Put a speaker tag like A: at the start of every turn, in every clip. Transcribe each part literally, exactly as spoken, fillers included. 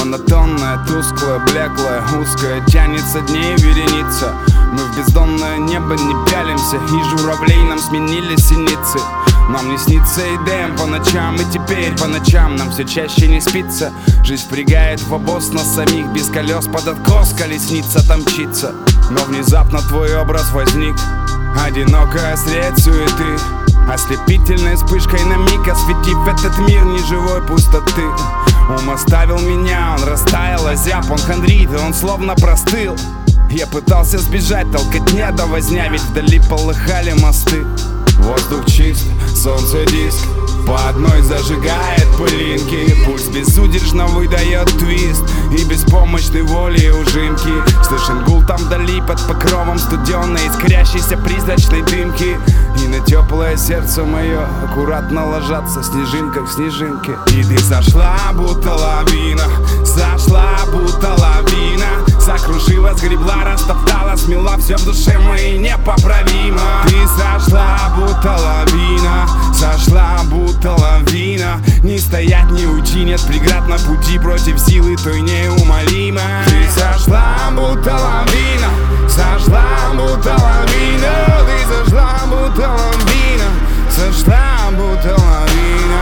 A: монотонная, тусклая, блеклая, узкая, тянется дней вереница. Мы в бездонное небо не пялимся, и журавлей нам сменили синицы. Нам не снится идеям по ночам, и теперь по ночам нам все чаще не спится. Жизнь впрягает в обоз нас самих, без колес под откос колесница там мчится. Но внезапно твой образ возник, одинокая средь суеты, ослепительной вспышкой на миг осветив этот мир неживой пустоты. Ум оставил меня, он растаял, озяб, он хандрит, и он словно простыл. Я пытался сбежать, толкотня да возня, ведь вдали полыхали мосты. Воздух чист, солнце диск, по одной зажигает пылинки. Пульс безудержно выдает твист, и беспомощной волей ужимки. Слышен гул там вдали под покровом студеной, искрящейся призрачной дымки. И на теплое сердце мое аккуратно ложатся снежинка в снежинке. И ты сошла, будто лавина, сошла, будто лавина, сокрушила, сгребла, растоптала, смела все в душе моей непоправимо. Ты сошла, будто лавина, сошла, будто лавина. Не стоять, не уйти, нет преград на пути против силы той неумолимой. Ты сошла, будто лавина, сошла, будто лавина. Ты сошла, будто лавина, сошла, будто лавина.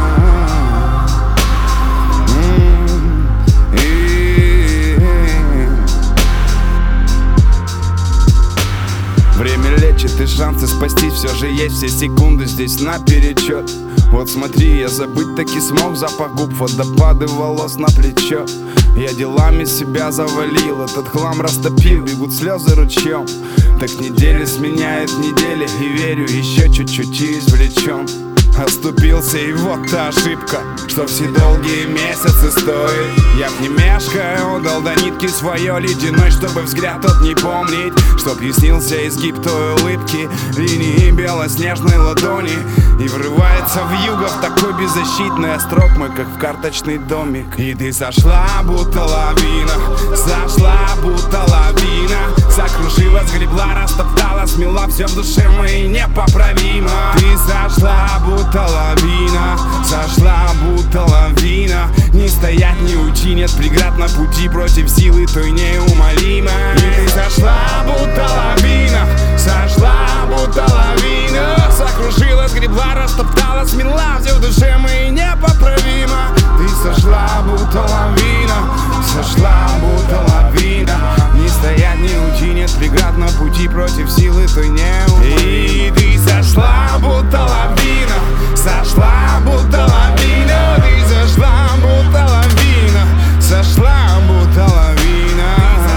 A: Время лечит, и шансы спастись все же есть. Все секунды здесь наперечет. Вот смотри, я забыть таки смог. Запах губ, водопады волос на плечо. Я делами себя завалил, этот хлам растопил, бегут слезы ручьем. Так недели сменяет недели, и верю, еще чуть-чуть и извлечем. Оступился, и вот та ошибка, что все долгие месяцы стоит. Я б не мешкая отдал до нитки свое ледяной, чтобы взгляд тот не помнить, чтоб яснился изгиб той улыбки, линии белоснежной ладони. И врывается в юго в такой беззащитный остров мой, как в карточный домик. И ты сошла, будто лавина, сошла, будто лавина, сокрушила, сгребла, растоптала, смела все в душе моей непоправимо. Ты сошла, будто лавина, сошла, будто лавина. Не стоять, не уйти, нет преград на пути против силы той неумолимой. И ты сошла, будто лавина, сошла, будто лавина, сокрушила, сгребла, растоптала, смела все в душе моей непоправимо. Ты сошла, будто лавина, сошла, будто лавина. Не стоять, не уйти, нет преград на пути против силы той неумолимой. И ты сошла, будто лавина, сошла, будто лавина. Ты сошла, будто лавина, сошла, будто лавина.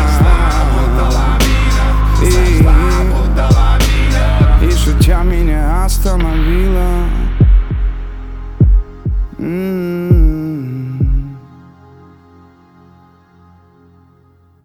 A: Сошла, будто лавина. И шутя меня остановила. Mm-hmm.